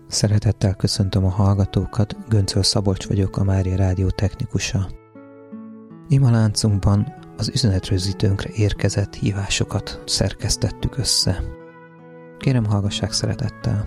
Szeretettel köszöntöm a hallgatókat, Göncöl Szabolcs vagyok, a Mária Rádió technikusa. Imaláncunkban az üzenetrögzítőnkre érkezett hívásokat szerkesztettük össze. Kérem, hallgassák szeretettel!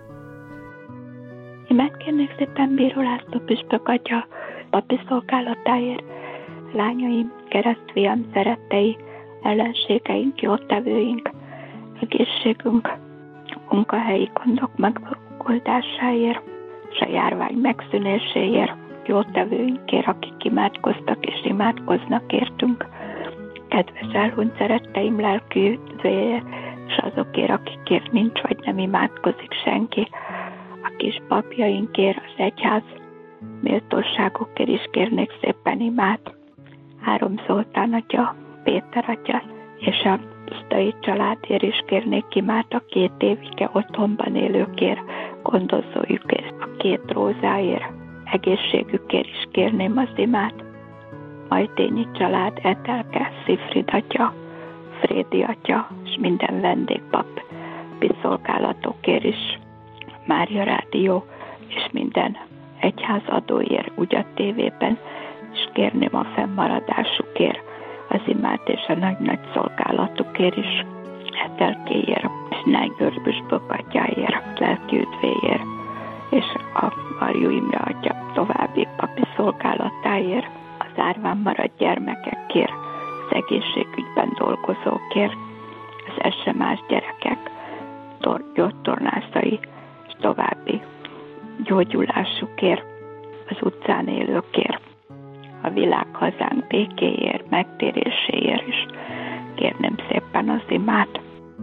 Imát kérnék szépen Bíró László püspök atya papi szolgálatáért, lányaim, keresztfiam, szerettei, ellenségeink, jótevőink, egészségünk, munkahelyi gondok megoldásáért, és a járvány megszűnéséért, jótevőinkért, akik imádkoztak és imádkoznak értünk, kedves elhunyt szeretteim lelkű üdvéért, és azokért, akikért nincs vagy nem imádkozik senki, a kis papjainkért, az egyház méltóságokért is kérnék szépen imát. Három Zoltán atya, Péter atya, és a Sztai családért is kérnék imát, a 2 évige otthonban élőkért, gondozójukért, a 2 Rózáért, egészségükért is kérném az imát. Majdényi család, Etelke, Szifrid atya, Frédi atya, és minden vendégpap szolgálatokért is, Mária Rádió, és minden egyházadóért, úgy a tévében, és kérném a fennmaradásukért az imát, és a nagy-nagy szolgálatukért is, Etelkéért, és Nájgőr püspök atyáért, lelki üdvéért, és a Marjú Imre atya további papi szolgálatáért, az árván maradt gyermekekért, az egészségügyben dolgozókért, az SMA-s gyerekek, gyógytornászai, és további gyógyulásukért, az utcán élőkért, a világ hazánk békéért, megtéréséért is kérném szépen az imát.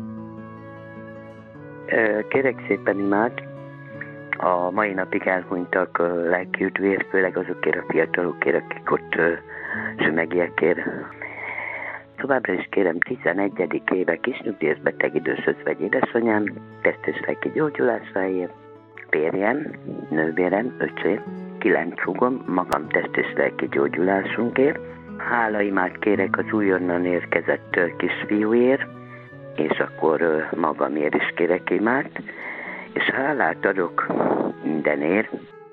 Kérek szépen imát a mai napig elhunytak lelki üdvéért, főleg azokért a fiatalokért, akik ott zsümegiekért. Továbbra is kérem 11. éve kisnyugdíjas beteg időszözvegy édesanyám, testes lelki gyógyulásáért, férjem, nővérem, öcsém, 9 húgom, magam test és lelki gyógyulásunkért. Hálaimát kérek az újonnan érkezett kisfiúért, és akkor magamért is kérek imát, és hálát adok mindenért.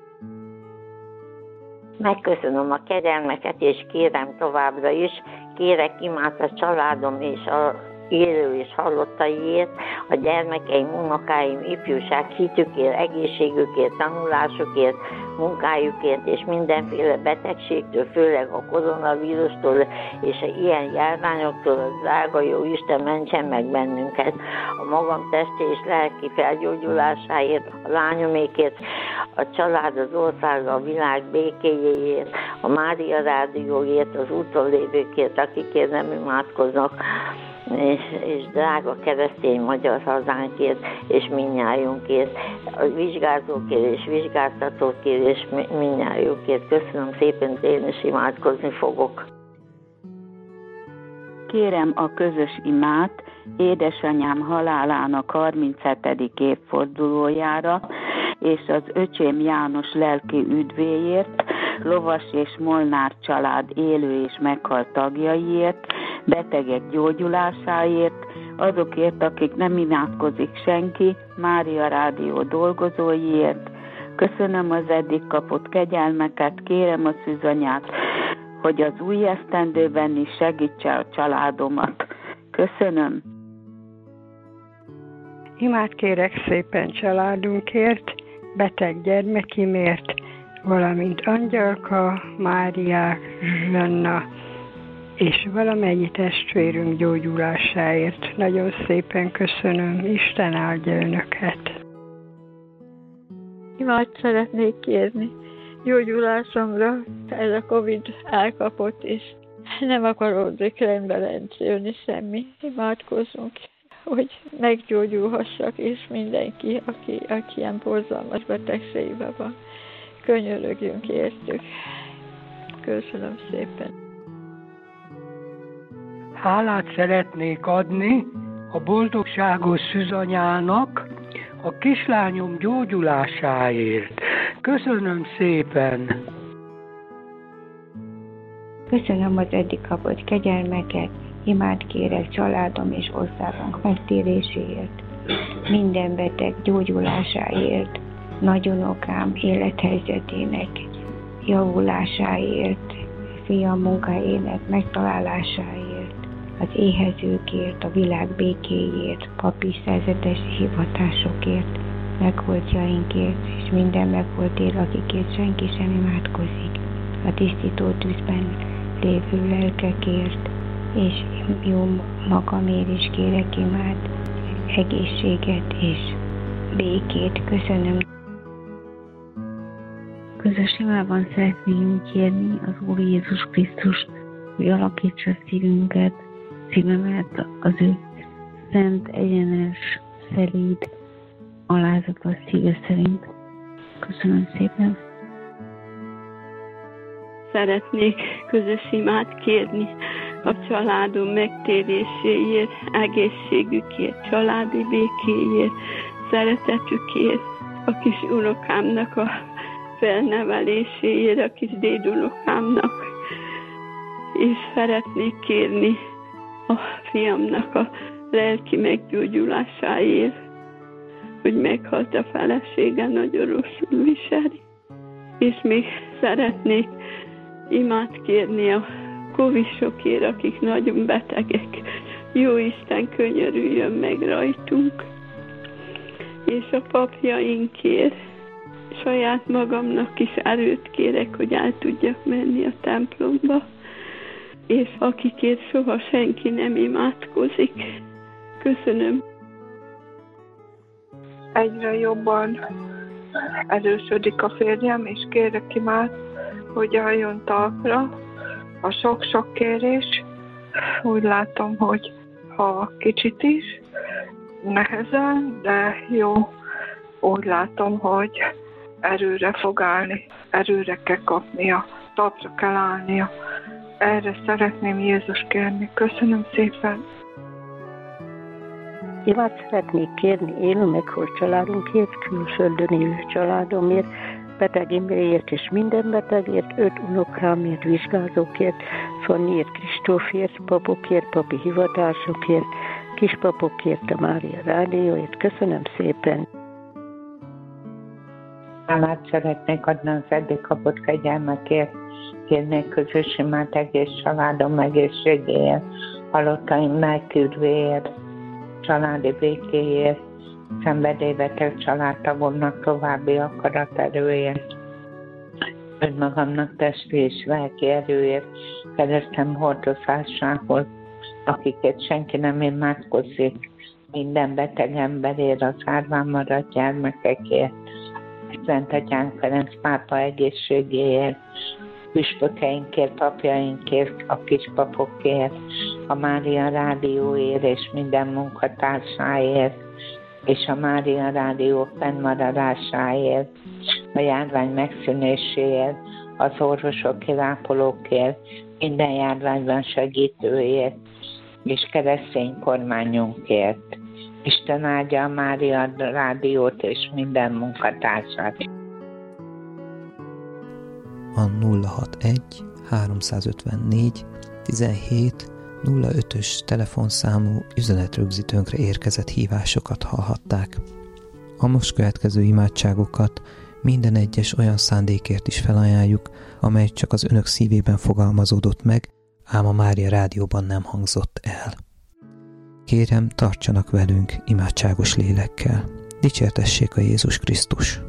Megköszönöm a kegyelmeket, és kérem továbbra is, kérek imát a családom és a élő és halottaiért, a gyermekeim, unokáim, ifjúság hitükért, egészségükért, tanulásukért, munkájukért és mindenféle betegségtől, főleg a koronavírustól és a ilyen járványoktól, a drága jó Isten mentsen meg bennünket. A magam testi és lelki felgyógyulásáért, a lányomékért, a család, az ország, a világ békéjéért, a Mária Rádióért, az úton lévőkért, akikért nem imádkoznak, és drága keresztény magyar hazánkért, és mindnyájunkért, a vizsgázókért és vizsgáztatókért, és mindnyájunkért. Köszönöm szépen, én is imádkozni fogok. Kérem a közös imát édesanyám halálának 37. évfordulójára, és az öcsém János lelki üdvéért, Lovas és Molnár család élő és meghalt tagjaiért, betegek gyógyulásáért, azokért, akik nem imádkozik senki, Mária Rádió dolgozóiért. Köszönöm az eddig kapott kegyelmeket, kérem a szűzanyát, hogy az új esztendőben is segítse a családomat. Köszönöm. Imát kérek szépen családunkért, beteg gyermekimért, valamint Angyalka, Máriák, Zsanna, és valamennyi testvérünk gyógyulásáért. Nagyon szépen köszönöm, Isten áldja önöket. Imát szeretnék kérni gyógyulásomra, ez a Covid elkapott, és nem akaródik rendbe jönni semmi. Imádkozzunk, hogy meggyógyulhassak, és mindenki, aki ilyen borzalmas betegségben van, könyörögjünk értük. Köszönöm szépen. Hálát szeretnék adni a boldogságos szűzanyának a kislányom gyógyulásáért. Köszönöm szépen! Köszönöm az eddig kapott kegyelmeket, imát kérek családom és országunk megtéréséért, minden beteg gyógyulásáért, nagyunokám élethelyzetének javulásáért, fiam munkájának megtalálásáért, az éhezőkért, a világ békéért, papi szerzetes hivatásokért, megvoltjainkért, és minden megvoltér, akikért senki sem imádkozik, a tisztító tűzben lévő lelkekért, és jó magamért is kérek imád, egészséget és békét. Köszönöm. Közös imában szeretnénk kérni az Úr Jézus Krisztus, hogy alakítsa szívemet az ő szent, egyenes, szelíd, alázatos szíve szerint. Köszönöm szépen. Szeretnék közös imát kérni a családom megtéréséért, egészségükért, családi békéért, szeretetükért, a kis unokámnak a felneveléséért, a kis dédunokámnak, és szeretnék kérni a fiamnak a lelki meggyógyulásáért, hogy meghalt a felesége, nagyon rosszul viseli. És még szeretnék imát kérni a kovisokért, akik nagyon betegek. Jó Isten könyörüljön meg rajtunk. És a papjainkért, saját magamnak is erőt kérek, hogy el tudjak menni a templomba, és akikért soha senki nem imádkozik. Köszönöm. Egyre jobban erősödik a férjem, és kérek imát, hogy álljon talpra a sok-sok kérés. Úgy látom, hogy ha kicsit is, nehezen, de jó. Úgy látom, hogy erőre fog állni, erőre kell kapnia, talpra kell állnia. Erre szeretném Jézus kérni. Köszönöm szépen. Imát szeretnék kérni élő meghalt családunkért, külföldön élő családomért, beteg emberért és minden betegért, 5 unokámért, vizsgázókért, Fanniért, Kristófért, papokért, papi hivatásokért, kispapokért, a Mária Rádióért. Köszönöm szépen. Hálát szeretnék adni az eddig kapott kegyelmekért, kérnék közös imát egész családom egészségéért, halottaim lelküdvéért, családi békéért, szenvedélybeteg családtagomnak további akaraterőért, önmagamnak testi és lelki erőért, keresztem hordozásához, akiket senki nem imádkozik, minden beteg emberért, az árván maradt gyermekekért, Szent Atyánk Ferenc pápa egészségéért, püspökeinkért, papjainkért, a kispapokért, a Mária Rádióért és minden munkatársáért, és a Mária Rádió fennmaradásáért, a járvány megszűnéséért, az orvosokért, ápolókért, minden járványban segítőért, és keresztény kormányunkért. Isten áldja a Mária Rádiót és minden munkatársat. A 061 354 17 05-ös telefonszámú üzenetrögzítőnkre érkezett hívásokat hallhatták. A most következő imádságokat minden egyes olyan szándékért is felajánljuk, amely csak az önök szívében fogalmazódott meg, ám a Mária Rádióban nem hangzott el. Kérem, tartsanak velünk imádságos lélekkel. Dicsértessék a Jézus Krisztus!